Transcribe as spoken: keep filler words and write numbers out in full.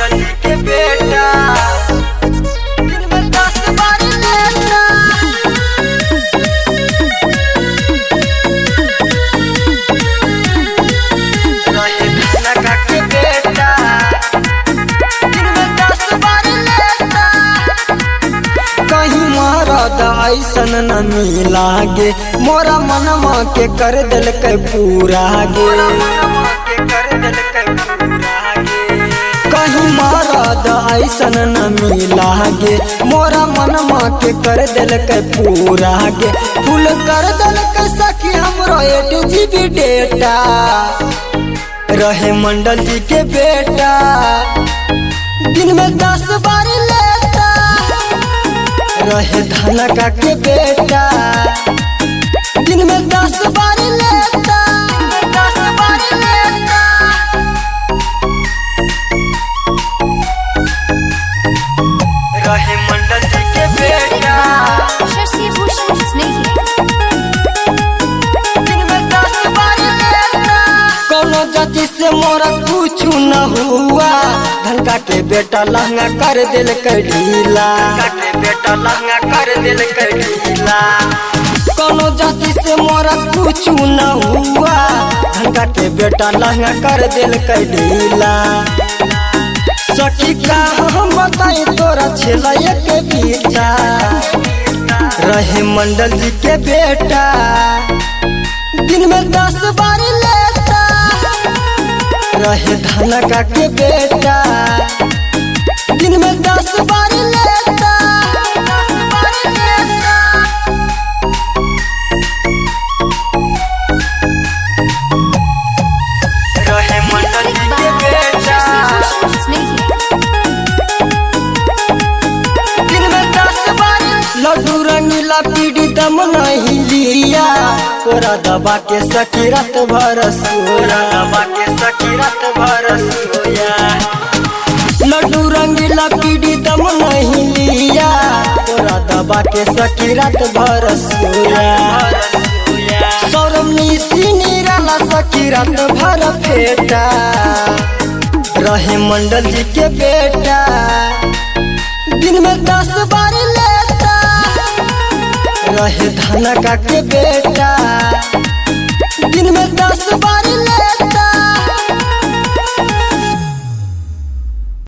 मंडल जी के बेटा दिन में दस बार लेता। रहे धनका के बेटा दिन में दस बार लेता। कहीं मरद ऐसन न मिला गे मोरा मनवा के कर दिल के पूरा गे। कहीं मरद ऐसन न मिला गे मोरा मनवा के कर दिल के पूरा गे। फुल कर दिल के सखी हमरो एट जीबी डेटा। रहे मंडल जी के बेटा दिन में दस बार लेता। रहे धनका के बेटा दिन में दस बार लेता। दस बार लेता। रहे मंडल जी के बेटा दिन में दस बार लेता। कोनो जाति से मोरा कुछ न हुआ धनका के बेटा लहंगा कर दिल के ढीला। के बेटा लहंगा कर दिल के ढीला। कोनो जाति से मोरा कुछ न हुआ धनका के बेटा लहंगा कर दिल के ढीला। सखी का हम बताई तोरा छेला के बेटा। रहे मंडल जी के बेटा दिन में दस बार लेता। रहे धनका के बेटा दिन में दस बार लेता। दस बार लेता। रहे मंडल जी के बेटा दिन में दस बार। लड्डू रंगीला पीढ़ी दम नहीं लिया तोरा दबा के सखी रात भर सोया। दबा के सखी रात भर सोया। लड्डू रंगीला पीढ़ी दम नहीं लिया तोरा दबा के सखी रात भर सोया। सौरमनी सी निराला सखी रात भर फेटा। रहे मंडल जी के बेटा दिन में दस बार लेता। रहे धनका के बेटा दिन में दस बार लेता।